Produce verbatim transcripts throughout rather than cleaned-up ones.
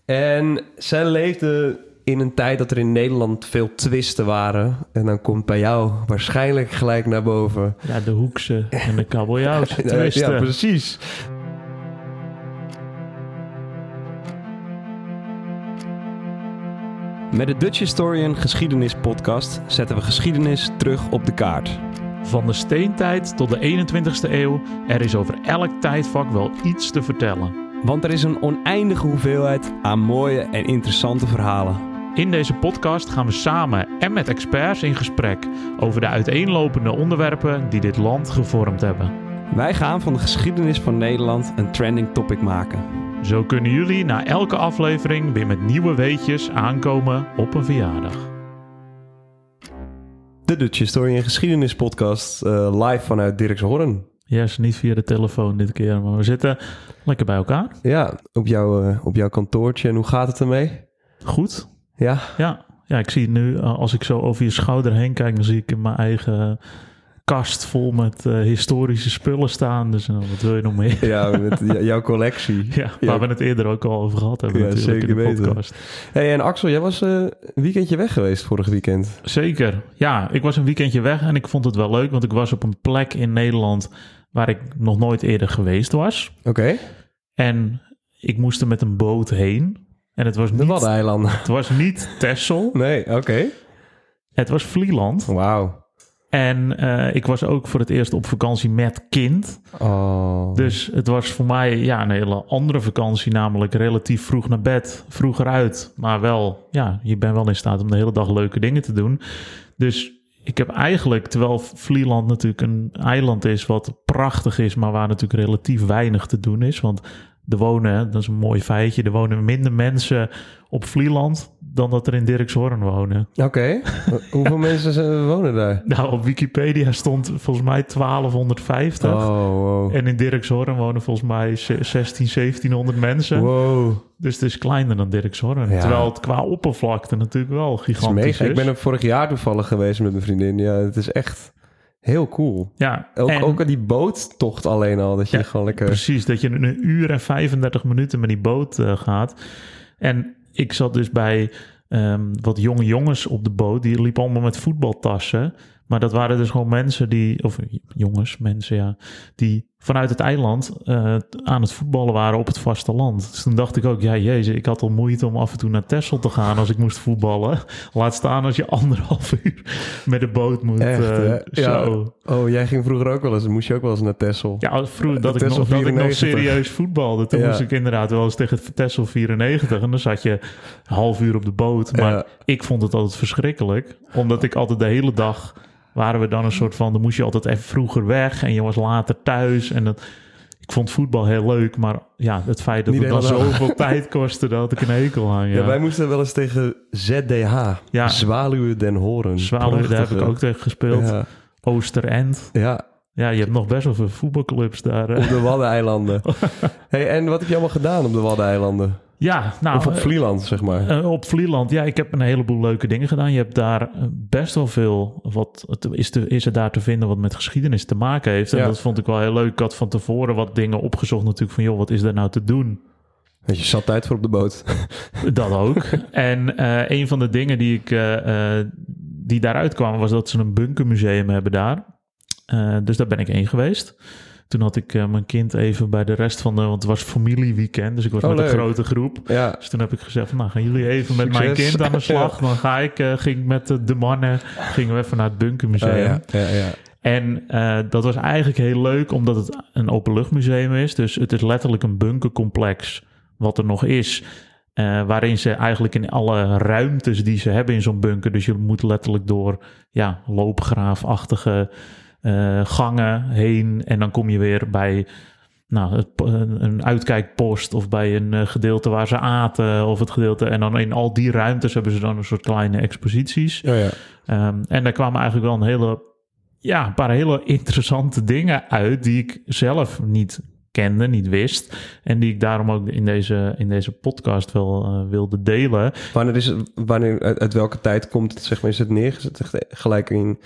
En zij leefde in een tijd dat er in Nederland veel twisten waren. En dan komt bij jou waarschijnlijk gelijk naar boven. Ja, de Hoekse en de Kabeljauwse twisten. Ja, precies. Met de Dutch Historian Geschiedenis Podcast zetten we geschiedenis terug op de kaart. Van de steentijd tot de eenentwintigste eeuw, er is over elk tijdvak wel iets te vertellen. Want er is een oneindige hoeveelheid aan mooie en interessante verhalen. In deze podcast gaan we samen en met experts in gesprek over de uiteenlopende onderwerpen die dit land gevormd hebben. Wij gaan van de geschiedenis van Nederland een trending topic maken. Zo kunnen jullie na elke aflevering weer met nieuwe weetjes aankomen op een verjaardag. De Dutch Historian Geschiedenis Podcast, uh, live vanuit Dirkshorn. Yes, niet via de telefoon dit keer, maar we zitten lekker bij elkaar. Ja, op, jou, uh, op jouw kantoortje. En hoe gaat het ermee? Goed. Ja? Ja, ja ik zie nu, uh, als ik zo over je schouder heen kijk, dan zie ik in mijn eigen kast vol met uh, historische spullen staan. Dus uh, wat wil je nog meer? Ja, met j- jouw collectie. Ja, waar ja. we het eerder ook al over gehad hebben. Ja, natuurlijk zeker in de weten. podcast. Hey, en Axel, jij was uh, een weekendje weg geweest vorig weekend. Zeker. Ja, ik was een weekendje weg en ik vond het wel leuk, want ik was op een plek in Nederland waar ik nog nooit eerder geweest was. Oké. Okay. En ik moest er met een boot heen. En het was de niet, Waddeneilanden. Het was niet Texel. Nee, oké. Okay. Het was Vlieland. Wauw. En uh, ik was ook voor het eerst op vakantie met kind. Oh. Dus het was voor mij ja, een hele andere vakantie. Namelijk relatief vroeg naar bed, vroeger uit. Maar wel, ja, je bent wel in staat om de hele dag leuke dingen te doen. Dus ik heb eigenlijk, terwijl Vlieland natuurlijk een eiland is wat prachtig is, maar waar natuurlijk relatief weinig te doen is. Want er wonen, dat is een mooi feitje, er wonen minder mensen op Vlieland dan dat er in Dirkshorn wonen. Oké, okay. Hoeveel mensen wonen daar? Nou, op Wikipedia stond volgens mij twaalfhonderdvijftig. Oh, wow. En in Dirkshorn wonen volgens mij zestien, zeventienhonderd mensen. Wow. Dus het is kleiner dan Dirkshorn. Ja. Terwijl het qua oppervlakte natuurlijk wel gigantisch is. is. Ik ben er vorig jaar toevallig geweest met mijn vriendin. Ja, het is echt heel cool. Ja, ook, en, ook die boottocht alleen al. Dat je ja, gewoon lekker... Precies, dat je een uur en vijfendertig minuten met die boot uh, gaat. En ik zat dus bij um, wat jonge jongens op de boot. Die liepen allemaal met voetbaltassen. Maar dat waren dus gewoon mensen die... Of jongens, mensen, ja. Die vanuit het eiland uh, aan het voetballen waren op het vasteland. Dus toen dacht ik ook, ja jezus, ik had al moeite om af en toe naar Texel te gaan als ik moest voetballen. Laat staan als je anderhalf uur met de boot moet. Echt, uh, ja. zo. Oh, jij ging vroeger ook wel eens, moest je ook wel eens naar Texel. Ja, vroeger dat, ik nog, dat ik nog serieus voetbalde. Toen ja. moest ik inderdaad wel eens tegen Texel vierennegentig. En dan zat je een half uur op de boot. Maar ja. ik vond het altijd verschrikkelijk. Omdat ik altijd de hele dag... waren we dan een soort van... dan moest je altijd even vroeger weg... en je was later thuis. En dat, ik vond voetbal heel leuk... maar ja, het feit dat Niet het dan zoveel tijd kostte... dat had ik een hekel aan. Ja. Ja, wij moesten wel eens tegen Z D H. Ja. Zwaluwen Den Horen. Zwaluwen, daar heb ik ook tegen gespeeld. Ja. Oosterend. Ja. Ja, je hebt nog best wel veel voetbalclubs daar. Op de Waddeneilanden. Hey, en wat heb je allemaal gedaan op de Waddeneilanden? Ja, nou... Of op Vlieland, zeg maar. Uh, op Vlieland, ja, ik heb een heleboel leuke dingen gedaan. Je hebt daar best wel veel... wat is, te, is er daar te vinden wat met geschiedenis te maken heeft. En ja. dat vond ik wel heel leuk. Ik had van tevoren wat dingen opgezocht natuurlijk van... joh, wat is er nou te doen? Je zat tijd voor op de boot. Dat ook. En uh, een van de dingen die, ik, uh, uh, die daaruit kwamen... was dat ze een bunkermuseum hebben daar. Uh, dus daar ben ik heen geweest. Toen had ik uh, mijn kind even bij de rest van de... want het was familieweekend, dus ik was oh, met leuk. een grote groep. Ja. Dus toen heb ik gezegd van, nou, gaan jullie even met Succes. mijn kind aan de slag. Ja. Dan ga ik, uh, ging met uh, de mannen, gingen we even naar het bunkermuseum. Oh, ja. Ja, ja. En uh, dat was eigenlijk heel leuk, omdat het een openluchtmuseum is. Dus het is letterlijk een bunkercomplex wat er nog is... Uh, waarin ze eigenlijk in alle ruimtes die ze hebben in zo'n bunker... dus je moet letterlijk door ja, loopgraafachtige... Uh, gangen heen en dan kom je weer bij nou, het, een uitkijkpost of bij een uh, gedeelte waar ze aten of het gedeelte en dan in al die ruimtes hebben ze dan een soort kleine exposities. Oh ja. um, en daar kwamen eigenlijk wel een hele, ja, een paar hele interessante dingen uit die ik zelf niet kende, niet wist en die ik daarom ook in deze, in deze podcast wel uh, wilde delen. Wanneer is het, wanneer, uit, uit welke tijd komt het, zeg maar, is het neergezet gelijk in...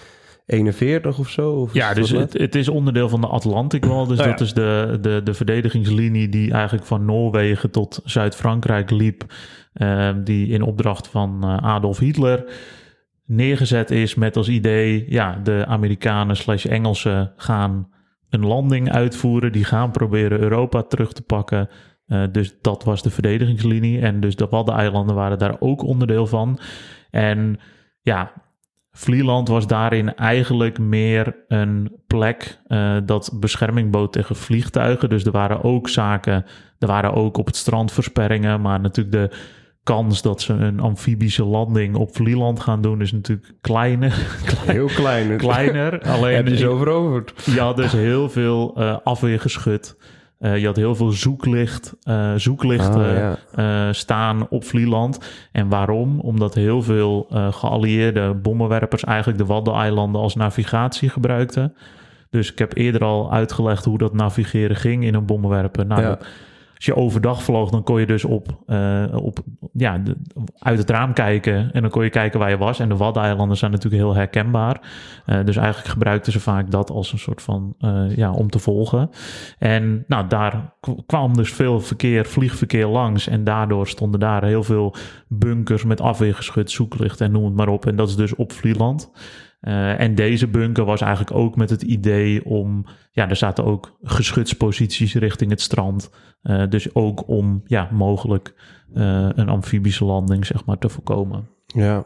eenenveertig of zo? Of ja, dus het, het is onderdeel van de Atlantic Wall. Dus oh, dat ja. is de, de, de verdedigingslinie die eigenlijk van Noorwegen tot Zuid-Frankrijk liep. Uh, die in opdracht van uh, Adolf Hitler neergezet is met als idee... ja, de Amerikanen slash Engelsen gaan een landing uitvoeren. Die gaan proberen Europa terug te pakken. Uh, dus dat was de verdedigingslinie. En dus de Waddeneilanden waren daar ook onderdeel van. En ja... Vlieland was daarin eigenlijk meer een plek uh, dat bescherming bood tegen vliegtuigen. Dus er waren ook zaken, er waren ook op het strand versperringen. Maar natuurlijk de kans dat ze een amfibische landing op Vlieland gaan doen is natuurlijk kleiner. Heel kleiner. kleiner. Alleen heb je zo veroverd. Je had dus heel veel uh, afweergeschut. Uh, je had heel veel zoeklicht, uh, zoeklichten ah, ja. uh, staan op Vlieland. En waarom? Omdat heel veel uh, geallieerde bommenwerpers eigenlijk de Waddeneilanden als navigatie gebruikten. Dus ik heb eerder al uitgelegd hoe dat navigeren ging in een bommenwerper. Nou, ja. Als je overdag vloog, dan kon je dus op, uh, op, ja, de, uit het raam kijken. En dan kon je kijken waar je was. En de Waddeneilanden zijn natuurlijk heel herkenbaar. Uh, dus eigenlijk gebruikten ze vaak dat als een soort van, uh, ja, om te volgen. En nou, daar kwam dus veel verkeer, vliegverkeer langs. En daardoor stonden daar heel veel bunkers met afweergeschut, zoeklicht en noem het maar op. En dat is dus op Vlieland. Uh, en deze bunker was eigenlijk ook met het idee om... Ja, er zaten ook geschutsposities richting het strand. Uh, dus ook om ja, mogelijk uh, een amfibische landing zeg maar, te voorkomen. Ja.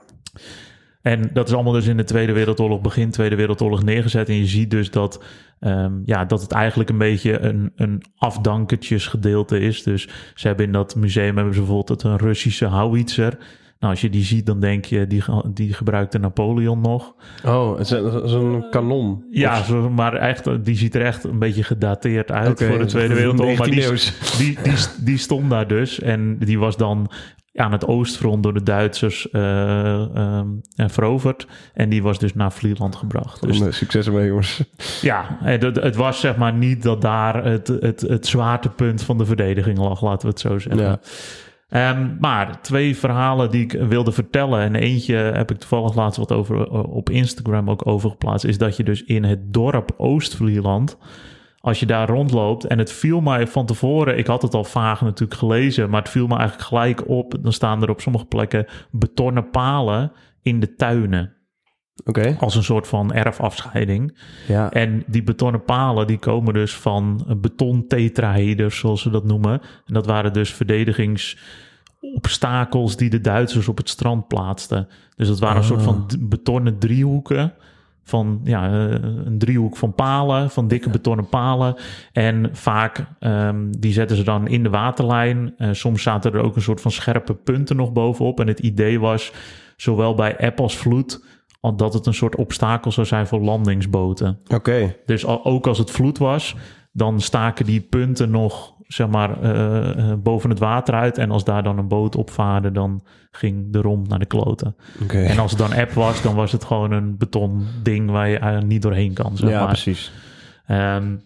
En dat is allemaal dus in de Tweede Wereldoorlog, begin Tweede Wereldoorlog neergezet. En je ziet dus dat, um, ja, dat het eigenlijk een beetje een, een afdankertjesgedeelte is. Dus ze hebben in dat museum hebben ze bijvoorbeeld een Russische howitzer... Nou, als je die ziet, dan denk je, die, die gebruikte Napoleon nog. Oh, het is zo'n kanon. Ja, zo, maar echt, die ziet er echt een beetje gedateerd uit okay, voor de Tweede Wereldoorlog. Maar die, die, die, die stond daar dus en die was dan aan het oostfront door de Duitsers uh, uh, veroverd. En die was dus naar Vlieland gebracht. Dus, succes ermee, jongens. Ja, het, het was zeg maar niet dat daar het, het, het zwaartepunt van de verdediging lag, laten we het zo zeggen. Ja. Um, maar twee verhalen die ik wilde vertellen... en eentje heb ik toevallig laatst wat over op Instagram ook over geplaatst... is dat je dus in het dorp Oost-Vlieland... als je daar rondloopt... en het viel mij van tevoren... ik had het al vaag natuurlijk gelezen... maar het viel me eigenlijk gelijk op... dan staan er op sommige plekken betonnen palen in de tuinen... Okay. Als een soort van erfafscheiding. Ja. En die betonnen palen die komen dus van betontetraheders, zoals ze dat noemen. En dat waren dus verdedigingsobstakels die de Duitsers op het strand plaatsten. Dus dat waren oh. een soort van betonnen driehoeken. Van ja, een driehoek van palen, van dikke betonnen palen. En vaak, um, die zetten ze dan in de waterlijn. Uh, soms zaten er ook een soort van scherpe punten nog bovenop. En het idee was, zowel bij eb als vloed... dat het een soort obstakel zou zijn voor landingsboten. Oké. Okay. Dus al, ook als het vloed was, dan staken die punten nog, zeg maar, uh, uh, boven het water uit. En als daar dan een boot opvaarde, dan ging de romp naar de kloten. Okay. En als het dan eb was, dan was het gewoon een beton ding waar je uh, niet doorheen kan, zeg ja, maar. Precies. Um,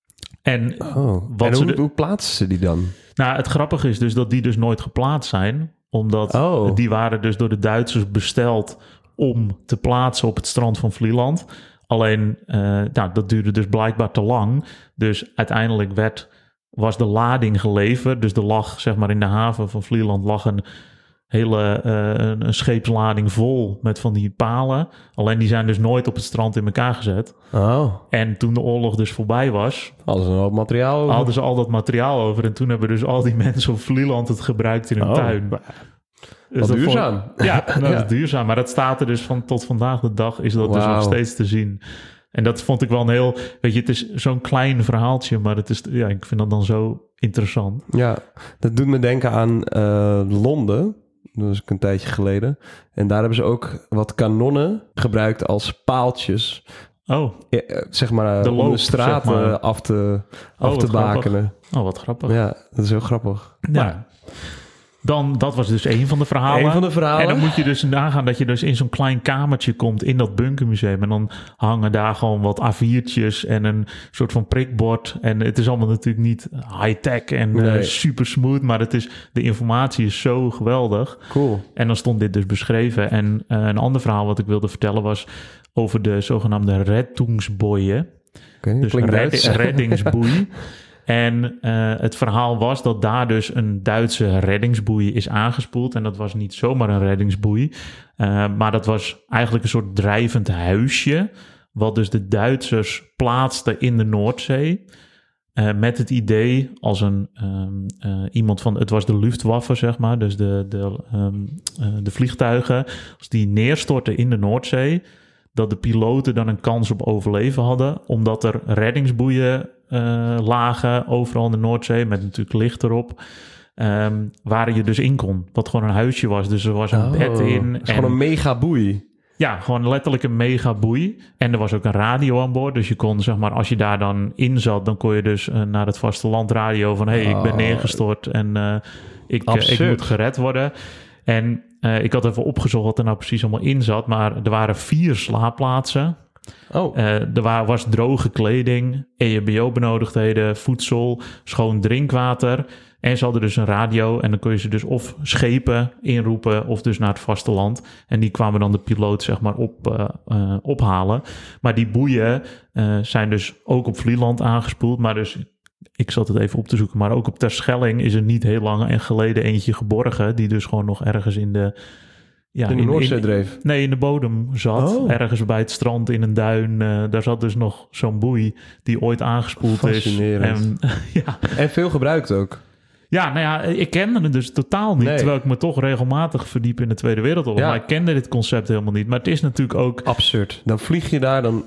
en oh. wat en ze hoe, de, hoe plaatsen ze die dan? Nou, het grappige is dus dat die dus nooit geplaatst zijn. Omdat oh. die waren dus door de Duitsers besteld om te plaatsen op het strand van Vlieland. Alleen, uh, nou, dat duurde dus blijkbaar te lang. Dus uiteindelijk werd, was de lading geleverd. Dus er lag, zeg maar, in de haven van Vlieland lag een hele uh, een scheepslading vol met van die palen. Alleen die zijn dus nooit op het strand in elkaar gezet. Oh. En toen de oorlog dus voorbij was, hadden ze een hoop materiaal over. Hadden ze al dat materiaal over. En toen hebben dus al die mensen op Vlieland het gebruikt in hun oh. tuin. Dus wat duurzaam. Vond, ja, dat ja. is duurzaam. Maar dat staat er dus van tot vandaag de dag is dat wow. dus nog steeds te zien. En dat vond ik wel een heel... Weet je, het is zo'n klein verhaaltje, maar het is, ja, ik vind dat dan zo interessant. Ja, dat doet me denken aan uh, Londen. Dat was ook een tijdje geleden. En daar hebben ze ook wat kanonnen gebruikt als paaltjes. Oh. Ja, zeg maar, de om loop, de straten zeg maar. af te, af oh, te bakenen. Grappig. Oh, wat grappig. Ja, dat is heel grappig. Ja. Maar, Dan, dat was dus één van de verhalen. Eén van de verhalen. En dan moet je dus nagaan dat je dus in zo'n klein kamertje komt in dat bunkermuseum. En dan hangen daar gewoon wat A viertjes en een soort van prikbord. En het is allemaal natuurlijk niet high-tech en Nee. uh, super smooth. Maar het is, de informatie is zo geweldig. Cool. En dan stond dit dus beschreven. En uh, een ander verhaal wat ik wilde vertellen was over de zogenaamde Rettungsboje. Okay, Dus klinkt red, Duits. reddingsboei. En uh, het verhaal was dat daar dus een Duitse reddingsboei is aangespoeld. En dat was niet zomaar een reddingsboei. Uh, maar dat was eigenlijk een soort drijvend huisje. Wat dus de Duitsers plaatsten in de Noordzee. Uh, met het idee als een um, uh, iemand van... Het was de Luftwaffe, zeg maar. Dus de, de, um, uh, de vliegtuigen. Als die neerstortten in de Noordzee... dat de piloten dan een kans op overleven hadden. Omdat er reddingsboeien uh, lagen overal in de Noordzee. Met natuurlijk licht erop. Um, waar je dus in kon. Wat gewoon een huisje was. Dus er was een Oh, bed in. Het is gewoon een mega boei. Ja, gewoon letterlijk een mega boei. En er was ook een radio aan boord. Dus je kon, zeg maar, als je daar dan in zat... dan kon je dus uh, naar het vasteland radio van... hé, hey, ik ben neergestort en uh, ik, uh, ik moet gered worden. En uh, ik had even opgezocht wat er nou precies allemaal in zat... maar er waren vier slaapplaatsen. Oh. Uh, er wa- was droge kleding, E H B O-benodigdheden, voedsel, schoon drinkwater... En ze hadden dus een radio en dan kon je ze dus of schepen inroepen of dus naar het vasteland. En die kwamen dan de piloot zeg maar op, uh, uh, ophalen. Maar die boeien uh, zijn dus ook op Vlieland aangespoeld. Maar dus, ik zat het even op te zoeken, maar ook op Terschelling is er niet heel lang en geleden eentje geborgen. Die dus gewoon nog ergens in de... Ja, in de in, Noordzee in, dreef? Nee, in de bodem zat. Oh. Ergens bij het strand in een duin. Uh, daar zat dus nog zo'n boei die ooit aangespoeld is. En, ja. en veel gebruikt ook. Ja, nou ja, ik kende het dus totaal niet. Nee. Terwijl ik me toch regelmatig verdiep in de Tweede Wereldoorlog. Ja. Maar ik kende dit concept helemaal niet. Maar het is natuurlijk ook... absurd. Dan vlieg je daar, dan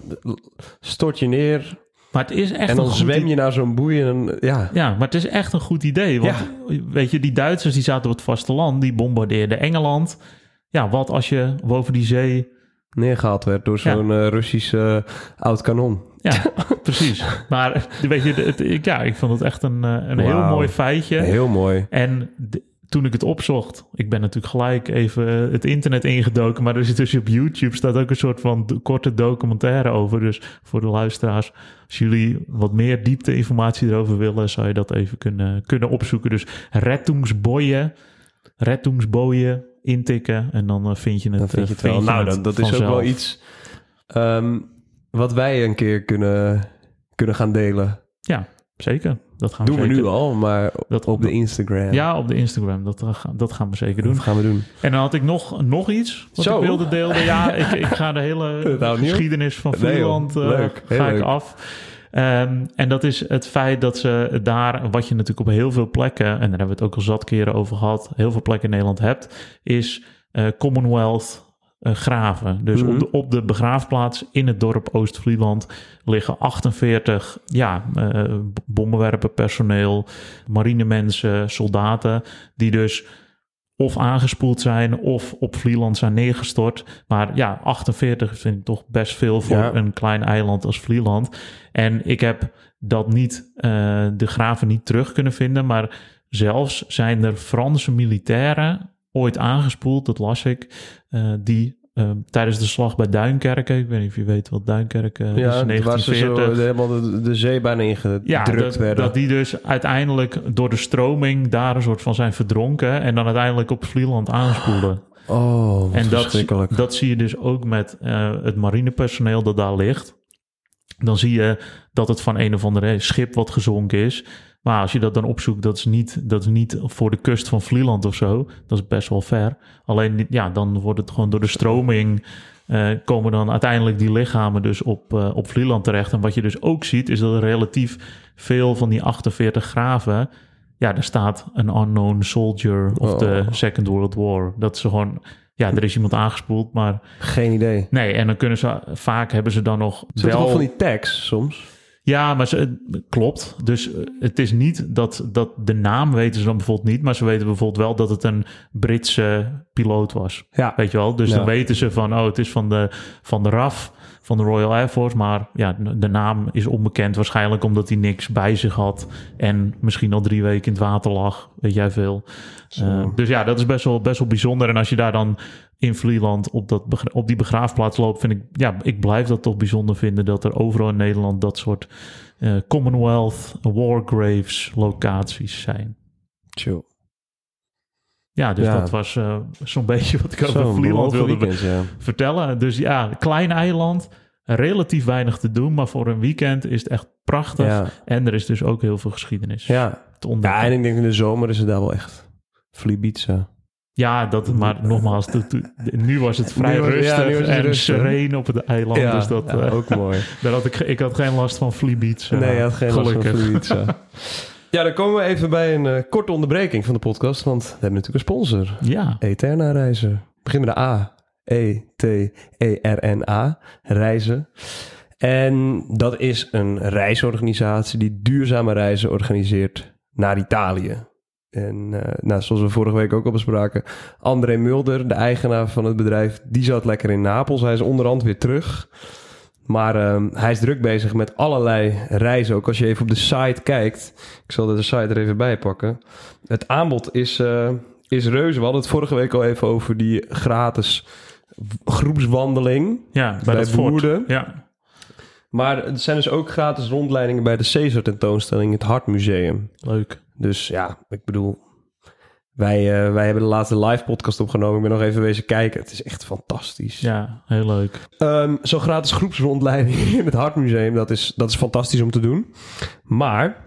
stort je neer... Maar het is echt en dan een zwem goed... je naar zo'n boei en ja. Ja, maar het is echt een goed idee. Want ja. weet je, die Duitsers die zaten op het vasteland, die bombardeerden Engeland. Ja, wat als je boven die zee... neergehaald werd door zo'n ja. uh, Russische uh, oud kanon. Ja, precies. Maar weet je, het, ja, ik vond het echt een, een wow. heel mooi feitje. Heel mooi. En de, toen ik het opzocht, ik ben natuurlijk gelijk even het internet ingedoken, maar er zit dus op YouTube staat ook een soort van korte documentaire over. Dus voor de luisteraars, als jullie wat meer diepte-informatie erover willen, zou je dat even kunnen, kunnen opzoeken. Dus Rettungsboje, Rettungsboje intikken en dan uh, vind je het. Dan vind je het uh, wel. Nou, het dat is ook wel iets um, wat wij een keer kunnen, kunnen gaan delen. Ja, zeker. Dat gaan we doen zeker. we nu al, maar dat op de Instagram. Ja, op de Instagram. Dat, dat gaan we zeker doen. Dat gaan we doen. En dan had ik nog, nog iets wat Zo. ik wilde delen. Ja, ik, ik ga de hele geschiedenis van Vlieland uh, leuk. ga leuk. ik af. Um, en dat is het feit dat ze daar, wat je natuurlijk op heel veel plekken, en daar hebben we het ook al zat keren over gehad, heel veel plekken in Nederland hebt, is uh, Commonwealth uh, graven. Dus mm-hmm. op, de, op de begraafplaats in het dorp Oost-Vlieland liggen achtenveertig ja, uh, bommenwerperpersoneel, marinemensen, soldaten, die dus of aangespoeld zijn of op Vlieland zijn neergestort. Maar ja, achtenveertig vind ik toch best veel voor ja. een klein eiland als Vlieland. En ik heb dat niet, uh, de graven niet terug kunnen vinden, maar zelfs zijn er Franse militairen ooit aangespoeld, dat las ik, uh, die uh, tijdens de slag bij Duinkerken, ik weet niet of je weet wat Duinkerken ja, is, negentienveertig. Waar ze zo helemaal de, de zee bijna ingedrukt ja, dat, werden. dat die dus uiteindelijk door de stroming daar een soort van zijn verdronken en dan uiteindelijk op Vlieland aanspoelen. Oh, wat en verschrikkelijk. Dat, dat zie je dus ook met uh, het marinepersoneel dat daar ligt. Dan zie je dat het van een of andere schip wat gezonken is. Maar als je dat dan opzoekt, dat is niet, dat is niet voor de kust van Vlieland of zo. Dat is best wel ver. Alleen, ja, dan wordt het gewoon door de stroming... Uh, komen dan uiteindelijk die lichamen dus op, uh, op Vlieland terecht. En wat je dus ook ziet, is dat er relatief veel van die achtenveertig graven... Ja, daar staat een unknown soldier of oh. the Second World War. Dat ze gewoon... Ja, er is iemand aangespoeld, maar... Geen idee. Nee, en dan kunnen ze... Vaak hebben ze dan nog Zit wel... toch van die tags soms? Ja, maar ze, klopt. Dus het is niet dat, dat... De naam weten ze dan bijvoorbeeld niet... maar ze weten bijvoorbeeld wel dat het een Britse piloot was. Ja. Weet je wel? Dus Ja. dan weten ze van, oh, het is van de, van de R A F, van de Royal Air Force. Maar ja, de naam is onbekend. Waarschijnlijk omdat hij niks bij zich had. En misschien al drie weken in het water lag. Weet jij veel. Uh, dus ja, dat is best wel, best wel bijzonder. En als je daar dan in Vlieland op, dat begra- op die begraafplaats loopt, vind ik, ja, ik blijf dat toch bijzonder vinden dat er overal in Nederland dat soort uh, Commonwealth War Graves locaties zijn. Chill. Ja, dus Ja. dat was uh, zo'n beetje wat ik over Zo'n Vlieland wilde weekend, ja. vertellen. Dus ja, klein eiland, relatief weinig te doen, maar voor een weekend is het echt prachtig. Ja. En er is dus ook heel veel geschiedenis Ja. te ontdekken. Ja, en ik denk in de zomer is het daar wel echt Flibiza. Ja, dat, maar nogmaals, to, to, nu was het vrij Nu was- ja, rustig nu was het en rustig. sereen op het eiland. Ja, dus dat, ja, uh, ook mooi. daar had ik, ik had geen last van Fleabeats. Uh, Nee, je had geen gelukkig. last van Flibiza. Ja, dan komen we even bij een uh, korte onderbreking van de podcast, want we hebben natuurlijk een sponsor. Ja. Eterna Reizen. Begin met de A. E T E R N A. Reizen. En dat is een reisorganisatie die duurzame reizen organiseert naar Italië. En uh, nou, zoals we vorige week ook al bespraken, André Mulder, de eigenaar van het bedrijf, die zat lekker in Napels. Hij is onderhand weer terug. Maar uh, hij is druk bezig met allerlei reizen. Ook als je even op de site kijkt. Ik zal de site er even bij pakken. Het aanbod is, uh, is reuze. We hadden het vorige week al even over die gratis groepswandeling. Ja, bij, bij dat fort. Woerden. Ja. Maar er zijn dus ook gratis rondleidingen bij de Caesar tentoonstelling, het Hartmuseum. Leuk. Dus ja, ik bedoel, wij, uh, wij hebben de laatste live podcast opgenomen. Ik ben nog even wezen kijken. Het is echt fantastisch. Ja, heel leuk. Um, Zo'n gratis groepsrondleiding in het Hartmuseum, dat is, dat is fantastisch om te doen. Maar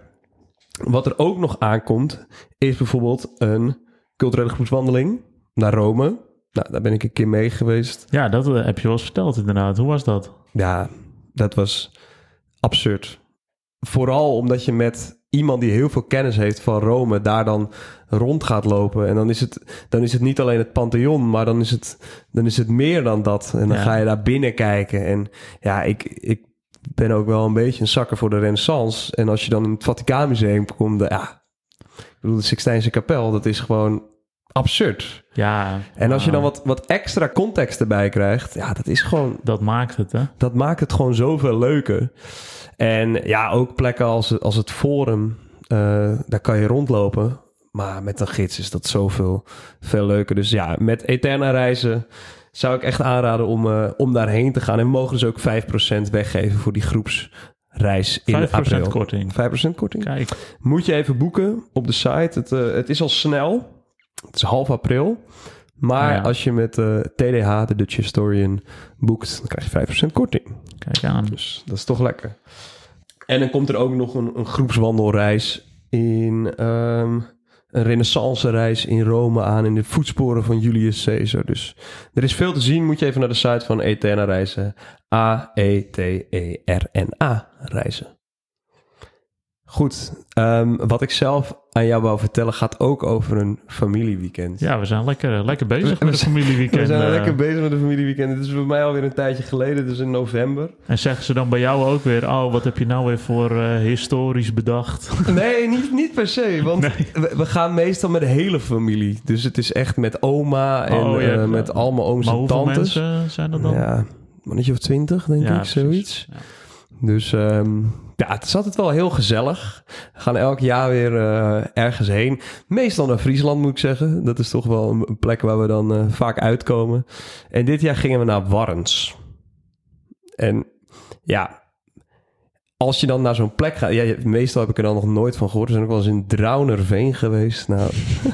wat er ook nog aankomt, is bijvoorbeeld een culturele groepswandeling naar Rome. Nou, daar ben ik een keer mee geweest. Ja, dat uh, heb je wel eens verteld inderdaad. Hoe was dat? Ja, dat was absurd. Vooral omdat je met iemand die heel veel kennis heeft van Rome daar dan rond gaat lopen. En dan is het, dan is het niet alleen het Pantheon, maar dan is het, dan is het meer dan dat. En dan Ja. ga je daar binnen kijken. En ja, ik, ik ben ook wel een beetje een zakker voor de Renaissance. En als je dan in het Vaticaanmuseum komt, ja, ik bedoel, de Sixtijnse kapel, dat is gewoon absurd. Ja. En als je dan uh, wat, wat extra context erbij krijgt, ja, dat is gewoon, Dat maakt het, hè? dat maakt het gewoon zoveel leuker. En ja, ook plekken als, als het Forum, uh, daar kan je rondlopen. Maar met een gids is dat zoveel veel leuker. Dus ja, met Eterna Reizen zou ik echt aanraden om, uh, om daarheen te gaan. En we mogen dus ook vijf procent weggeven voor die groepsreis in vijf procent april. korting. vijf procent korting. Kijk. Moet je even boeken op de site. Het, uh, het is al snel. Het is half april. Maar Ja. als je met uh, T D H, de Dutch Historian, boekt, dan krijg je vijf procent korting. Kijk aan. Dus dat is toch lekker. En dan komt er ook nog een, een groepswandelreis in um, een renaissance-reis in Rome aan in de voetsporen van Julius Caesar. Dus er is veel te zien. Moet je even naar de site van Eterna Reizen. A E T E R N A Reizen. Goed, um, wat ik zelf aan jou wou vertellen gaat ook over een familieweekend. Ja, we zijn lekker, lekker bezig We met het zijn- familieweekend. We zijn uh, lekker bezig met een familieweekend. Het is voor mij alweer een tijdje geleden, dus in november. En zeggen ze dan bij jou ook weer, oh, wat heb je nou weer voor uh, historisch bedacht? Nee, niet, niet per se. Want Nee. we, we gaan meestal met de hele familie. Dus het is echt met oma en Oh, ja, uh, ja. met allemaal ooms Maar en hoeveel tantes. mensen zijn er dan? Ja, een mannetje of twintig, denk Ja, ik, precies. zoiets. Ja. Dus um, ja, het is altijd wel heel gezellig. We gaan elk jaar weer uh, ergens heen. Meestal naar Friesland, moet ik zeggen. Dat is toch wel een, een plek waar we dan uh, vaak uitkomen. En dit jaar gingen we naar Warns. En ja, als je dan naar zo'n plek gaat... Ja, je- meestal heb ik er dan nog nooit van gehoord. We zijn ook wel eens in Draunerveen geweest. Nou,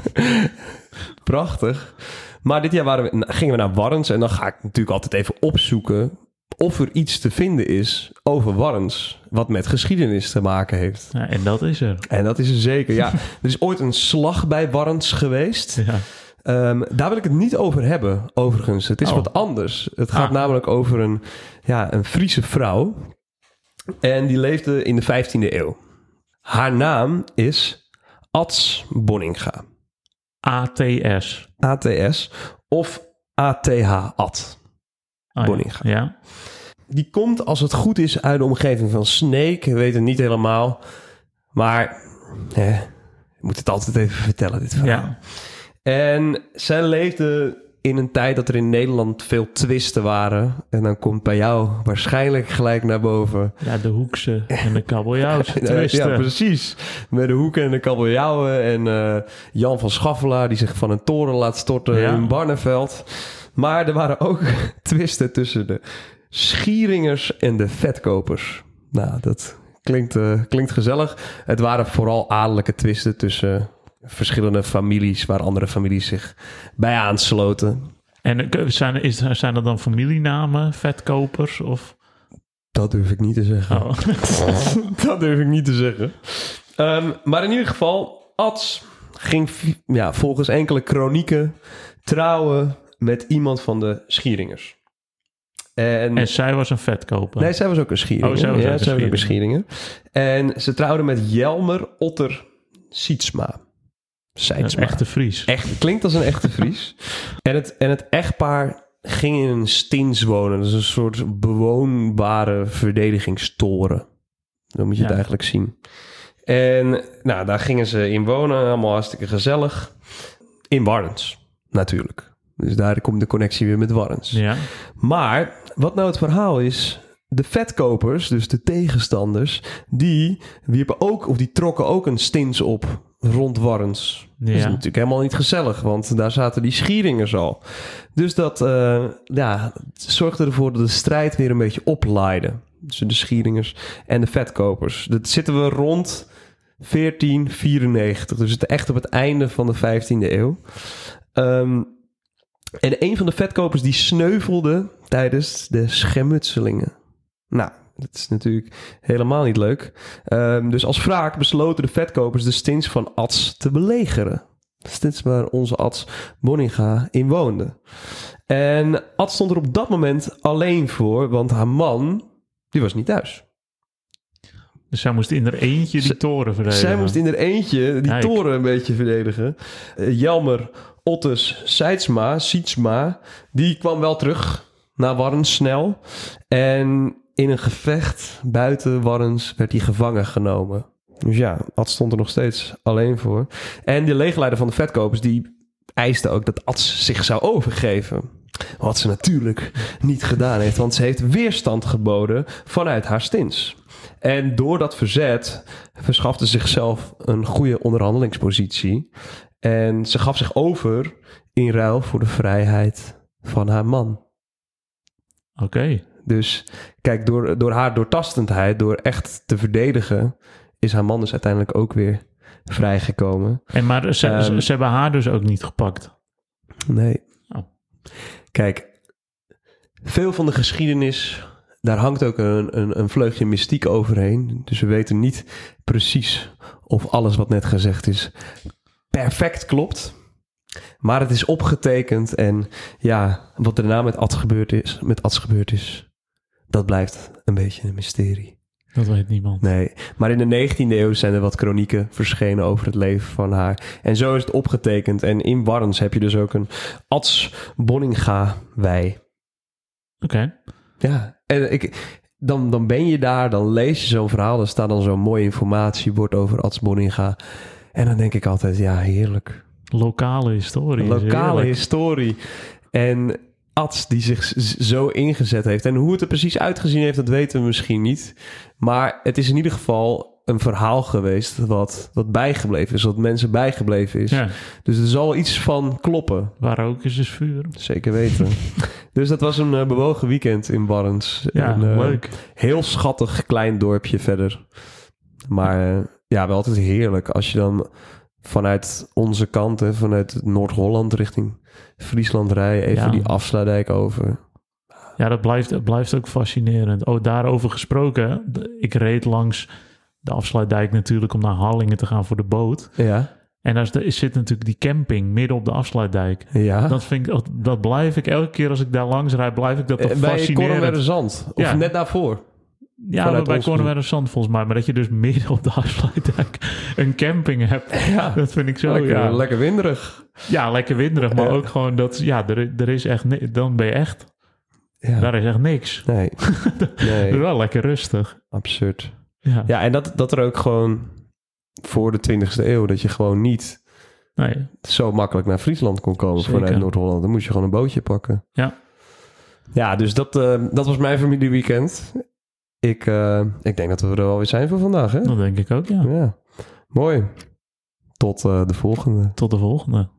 prachtig. Maar dit jaar waren we, nou, gingen we naar Warns. En dan ga ik natuurlijk altijd even opzoeken... of er iets te vinden is over Warns... wat met geschiedenis te maken heeft. Ja, en dat is er. En dat is er zeker. Ja, er is ooit een slag bij Warns geweest... Ja. Um, daar wil ik het niet over hebben, overigens. Het is Oh. wat anders. Het gaat Ah. namelijk over een, ja, een Friese vrouw. En die leefde in de vijftiende eeuw. Haar naam is Ads Bonninga. A T S. A T S of A T H Ad. Oh, ja. Bonninga. Ja. Die komt, als het goed is, uit de omgeving van Sneek. We weten het niet helemaal. Maar hè, ik moet het altijd even vertellen, dit verhaal. Ja. En zij leefde in een tijd dat er in Nederland veel twisten waren. En dan komt bij jou waarschijnlijk gelijk naar boven. Ja, de Hoekse en de kabeljauwse twisten. Ja, precies. Met de Hoeken en de kabeljauwen. En uh, Jan van Schaffelaar die zich van een toren laat storten ja. in Barneveld. Maar er waren ook twisten tussen de Schieringers en de Vetkopers. Nou, dat klinkt, uh, klinkt gezellig. Het waren vooral adellijke twisten tussen verschillende families, waar andere families zich bij aansloten. En zijn, is, zijn er dan familienamen, Vetkopers? Of? Dat durf ik niet te zeggen. Oh. Dat durf ik niet te zeggen. Um, maar in ieder geval, Ads ging ja, volgens enkele kronieken trouwen met iemand van de Schieringers. En, en zij was een Vetkoper? Nee, zij was ook een Schieringer. Oh, zij was, ja, ook, zij een was ook een Schieringer. En ze trouwde met Jelmer Otter Sietsma. Een echte Fries. Echt, klinkt als een echte Fries. en, het, en het echtpaar ging in een stins wonen. Dat is een soort bewoonbare verdedigingstoren. Zo moet je ja. het eigenlijk zien. En nou, daar gingen ze in wonen. Allemaal hartstikke gezellig. In Warns, natuurlijk. Dus daar komt de connectie weer met Warns. Ja. Maar wat nou het verhaal is, de Vetkopers, dus de tegenstanders, die wierpen ook, of die trokken ook een stins op rond Warns. Ja. Dat is natuurlijk helemaal niet gezellig, want daar zaten die Schieringers al. Dus dat uh, ja, zorgde ervoor dat de strijd weer een beetje oplaaide. Tussen de Schieringers en de Vetkopers. Dat zitten we rond veertien vierennegentig. Dus het echt op het einde van de vijftiende eeuw. Um, en een van de Vetkopers die sneuvelde tijdens de schermutselingen. Nou, dat is natuurlijk helemaal niet leuk. Um, dus als wraak besloten de Vetkopers de stins van Ads te belegeren. De stins waar onze Ads Boninga in woonde. En Ads stond er op dat moment alleen voor, want haar man, die was niet thuis. Dus zij moest in haar eentje die toren verdedigen. Zij moest in haar eentje die Kijk. toren een beetje verdedigen. Uh, Jelmer Ottes Sietsma, Sietsma, die kwam wel terug naar Warns snel. En in een gevecht buiten Warns werd hij gevangen genomen. Dus ja, Ads stond er nog steeds alleen voor. En de legerleider van de Vetkopers die eiste ook dat Ads zich zou overgeven. Wat ze natuurlijk niet gedaan heeft, want ze heeft weerstand geboden vanuit haar stins. En door dat verzet verschafte zichzelf een goede onderhandelingspositie. En ze gaf zich over in ruil voor de vrijheid van haar man. Oké. Okay. Dus kijk, door, door haar doortastendheid, door echt te verdedigen, is haar man dus uiteindelijk ook weer vrijgekomen. En maar ze, um, ze, ze hebben haar dus ook niet gepakt? Nee. Oh. Kijk, veel van de geschiedenis, daar hangt ook een, een, een vleugje mystiek overheen. Dus we weten niet precies of alles wat net gezegd is perfect klopt. Maar het is opgetekend en ja, wat daarna met Ads gebeurd is, met Ads gebeurd is, dat blijft een beetje een mysterie. Dat weet niemand. Nee, maar in de negentiende eeuw zijn er wat kronieken verschenen over het leven van haar. En zo is het opgetekend. En in Warns heb je dus ook een Ads Boninga-wei. Oké. Okay. Ja, en ik, dan, dan ben je daar, dan lees je zo'n verhaal. Er staat dan zo'n mooi informatiebord over Ads Boninga. En dan denk ik altijd, ja, heerlijk. Lokale historie. Lokale historie. En Ads die zich zo ingezet heeft. En hoe het er precies uitgezien heeft, dat weten we misschien niet. Maar het is in ieder geval een verhaal geweest wat, wat bijgebleven is. Wat mensen bijgebleven is. Ja. Dus er zal iets van kloppen. Waar ook is, is vuur. Zeker weten. Dus dat was een uh, bewogen weekend in Warns. Ja, een, uh, leuk. Heel schattig klein dorpje verder. Maar uh, ja, wel altijd heerlijk als je dan vanuit onze kant, hè, vanuit Noord-Holland richting Friesland rijden, even ja. die afsluitdijk over. Ja, dat blijft, dat blijft ook fascinerend. Oh, daarover gesproken, ik reed langs de afsluitdijk natuurlijk om naar Harlingen te gaan voor de boot. Ja. En daar zit natuurlijk die camping midden op de afsluitdijk. Ja. Dat, vind ik, dat blijf ik elke keer als ik daar langs rijd, blijf ik dat toch bij fascinerend. Bij Kornwerderzand, of ja. net daarvoor. Ja, bij Kornwerderzand volgens mij. Maar dat je dus midden op de afsluitdijk een camping hebt. Ja. Dat vind ik zo, lekker, ja. Lekker winderig. Ja, lekker winderig. Maar ja. ook gewoon dat, ja, er, er is echt, ni- dan ben je echt, ja. daar is echt niks. Nee. nee. Dat is wel lekker rustig. Absurd. Ja, ja en dat, dat er ook gewoon voor de twintigste eeuw, dat je gewoon niet Nee. zo makkelijk naar Friesland kon komen Zeker. vanuit Noord-Holland. Dan moest je gewoon een bootje pakken. Ja. Ja, dus dat, uh, dat was mijn familieweekend. Ik, uh, ik denk dat we er wel weer zijn voor vandaag, hè? Dat denk ik ook, ja. Ja. Mooi. Tot uh, de volgende. Tot de volgende.